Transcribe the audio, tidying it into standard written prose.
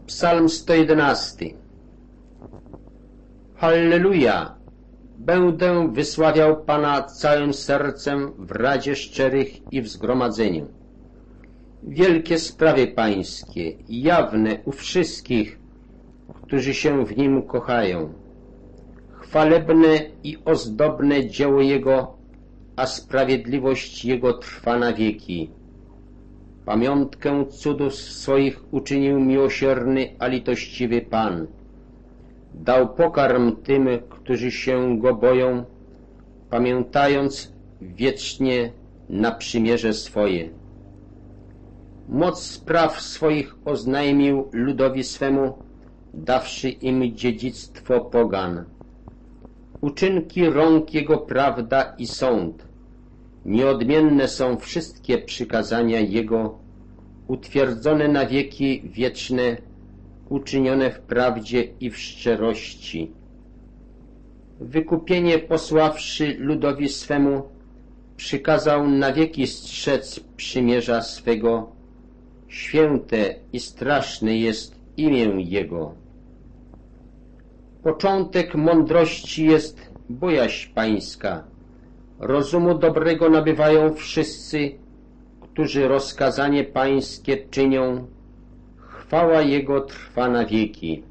Psalm 111. Halleluja! Będę wysławiał Pana całym sercem w radzie szczerych i w zgromadzeniu. Wielkie sprawy Pańskie, jawne u wszystkich, którzy się w Nim kochają. Chwalebne i ozdobne dzieło Jego, a sprawiedliwość Jego trwa na wieki. Pamiątkę cudów swoich uczynił miłosierny, a litościwy Pan. Dał pokarm tym, którzy się Go boją, pamiętając wiecznie na przymierze swoje. Moc spraw swoich oznajmił ludowi swemu, dawszy im dziedzictwo pogan. Uczynki rąk Jego prawda i sąd. Nieodmienne są wszystkie przykazania Jego, utwierdzone na wieki wieczne, uczynione w prawdzie i w szczerości. Wykupienie posławszy ludowi swemu, przykazał na wieki strzec przymierza swego. Święte i straszne jest imię Jego. Początek mądrości jest bojaźń Pańska. Rozumu dobrego nabywają wszyscy, którzy rozkazanie Pańskie czynią. Chwała Jego trwa na wieki.